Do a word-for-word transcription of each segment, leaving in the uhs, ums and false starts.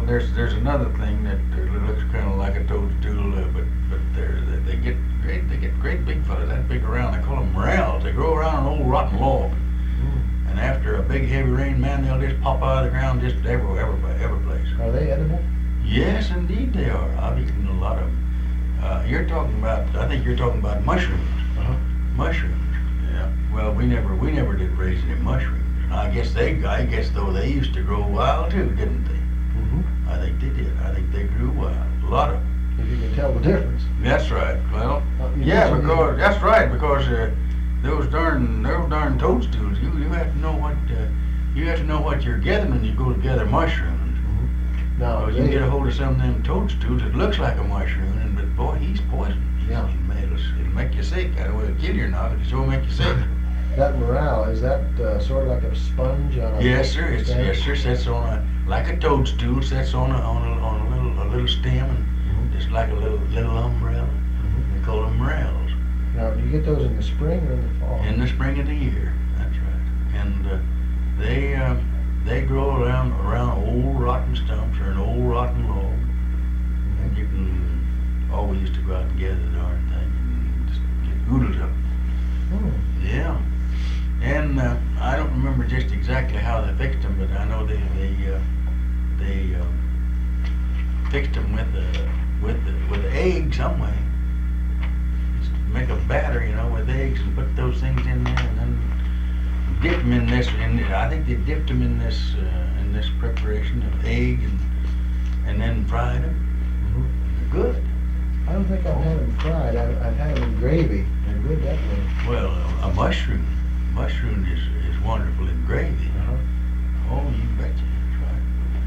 there's there's another thing that uh, looks kind of like a toadstool, uh, but but they're, they they get great they get great big fellas that big around. They call them morels. They grow around an old rotten log, Mm. and after a big heavy rain, man, they'll just pop out of the ground just everywhere, every every place. Are they edible? Yes, indeed they are. I've eaten a lot of them. Uh, you're talking about, I think you're talking about mushrooms. Uh-huh. Mushrooms. Yeah. Well, we never we never did raise any mushrooms. I guess they I guess though they used to grow wild too, didn't they? Mm-hmm. I think they did. I think they grew wild. A lot of them. If you can tell the difference. That's right. Well, Uh, you yeah, mentioned because the- that's right. Because uh, those darn those darn toadstools, you you have to know what uh, you have to know what you're gathering when you go to gather mushrooms. Mm-hmm. Now, Because you they, get a hold of some of them toadstools, it looks like a mushroom, and but boy, he's poison. He's, Yeah. It'll, it'll make you sick. I don't know if it'll kill you or not, but it sure make you sick. that morale, is that uh, sort of like a sponge on a... Yes, sir. It's, stem? yes, sir. Sets on a like a toadstool. Sets on a on a, on a little a little stem, and Mhm. just like a little little umbrella. Mhm. They call them morels. Now, do you get those in the spring or in the fall? In the spring of the year. That's right. And uh, they uh, they grow around around old rotten stumps or an old rotten log, and you can always used to go out and gather the darn thing and just get oodles of them. Hmm. Yeah. And uh, I don't remember just exactly how they fixed them, but I know they they uh, they uh, fixed them with the with the with egg some way. Just make a batter, you know, with eggs and put those things in there, and then dip them in this. In I think they dipped them in this uh, in this preparation of egg and and then fried them. Mhm. They're good. I don't think I've had them fried. I've, I've had them in gravy. They're good that way. Well, a, a mushroom mushroom is is wonderful in gravy. Uh-huh. Oh, you betcha, that's right.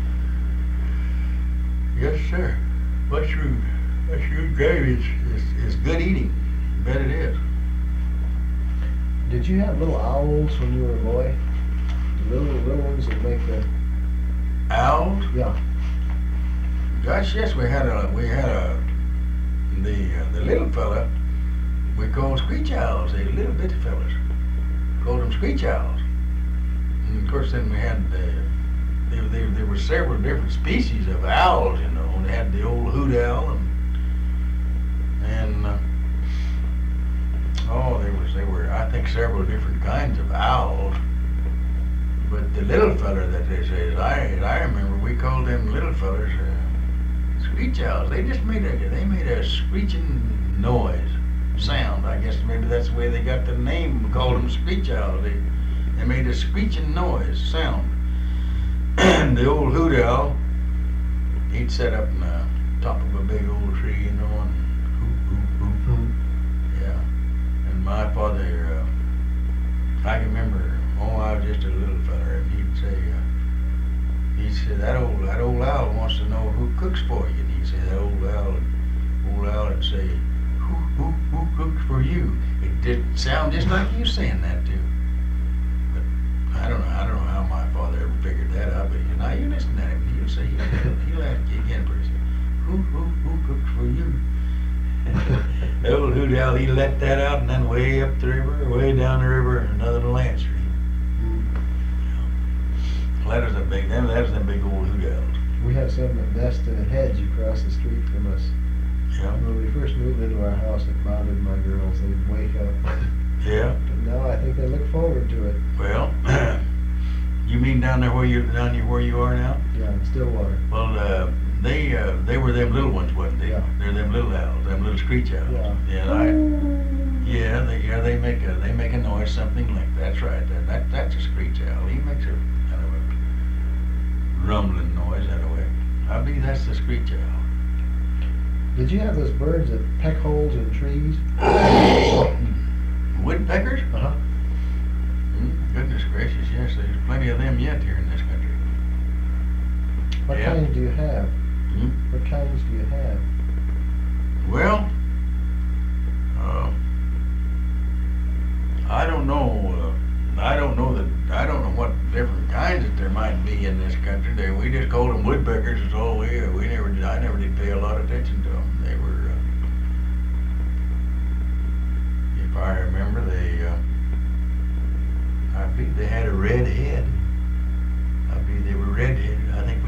Yes, sir. Mushroom, mushroom gravy is, is, is good eating. I bet it is. Did you have little owls when you were a boy? Little little ones that make the... Owls? Yeah. Gosh, yes, we had a we had a the uh, the little fella we called screech owls. They little bitty fellas. Called them screech owls. And of course, then we had the there, there, there were several different species of owls, you know. They had the old hoot owl and and uh, oh, there was there were I think several different kinds of owls. But the little feller that they say, as I as I remember, we called them little fellers uh, screech owls. They just made a they made a screeching noise, sound. I guess maybe that's the way they got the name. We called them screech owls. They they made a screeching noise, sound. And the old hoot owl, he'd sit up in the top of a big old tree, you know, and hoop hoop hoop hoop. Yeah. And my father, uh, I can remember. Oh, I was just a little feller, and he'd say, uh, he'd say that old that old owl wants to know who cooks for you. And he'd say that old owl, old owl would say, who who who cooks for you? It did sound just like you saying that too. But I don't know. I don't know how my father ever figured that out. But you know, you listen to him, he'll say he'll, he'll ask you again pretty soon. Who who who cooks for you? The old hoot owl, he let that out, and then way up the river, way down the river, another land stream. Well, that was a big, that was a big old hoot owls. We have some that nest in a hedge across the street from us. Yeah. When we first moved into our house, it bothered my girls. They'd wake up. Yeah. But now I think they look forward to it. Well, you mean down there where you down here where you are now? Yeah, in Stillwater. Well, uh, they uh, they were them little ones, wasn't they? Yeah. They're them little owls, them little screech owls. Yeah. Yeah. I, yeah. They yeah they make a they make a noise something like that's right. That, that that's a screech owl. He makes a kind of a rumbling noise that way. I believe that's the screech owl. Did you have those birds that peck holes in trees? Woodpeckers? Uh-huh. Mm, goodness gracious, yes, there's plenty of them yet here in this country. What Yeah. kinds do you have? Hmm? What kinds do you have? Well, uh, I don't know. Uh, I don't know that. I don't know what different kinds that there might be in this country. They, we just called them woodpeckers. Is all we. Uh, we never did. I never did pay a lot of attention to them. They were. Uh, if I remember, they. Uh, I believe they had a red head. I believe they were red-headed. I think